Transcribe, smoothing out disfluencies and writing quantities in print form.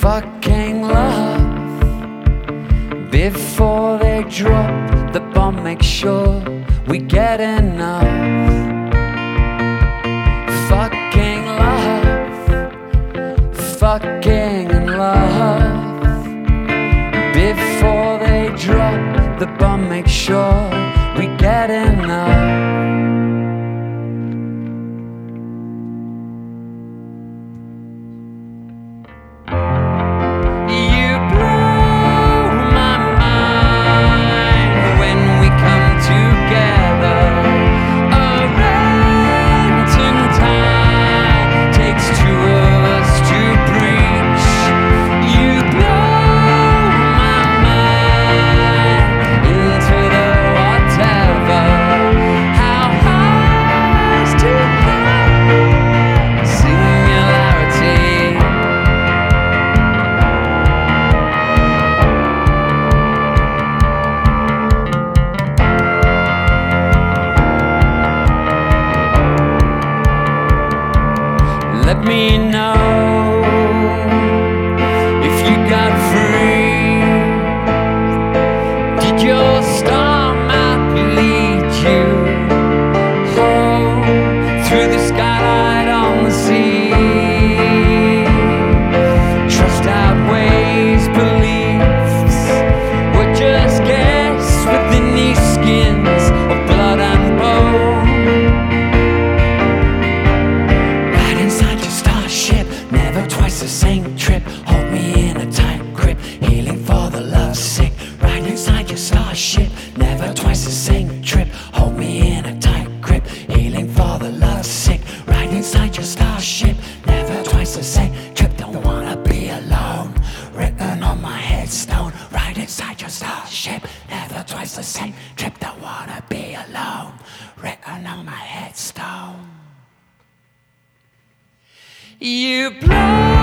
fucking love. Before they drop the bomb, make sure we get enough. Fucking love, fucking in love. Before they drop the bomb, make sure we get enough. Let me know if you got free. Did your star map lead you home through the skylight on the sea? Trust outweighs beliefs. We're just guests within these skins of blood and bone. Twice the same trip, hold me in a tight grip, healing for the lovesick. Right inside your starship, never twice the same trip, hold me in a tight grip, healing for the lovesick. Right inside your starship, never twice the same trip. Don't wanna be alone, written on my headstone. Right inside your starship, never twice the same trip. Don't wanna be alone, written on my headstone. You blow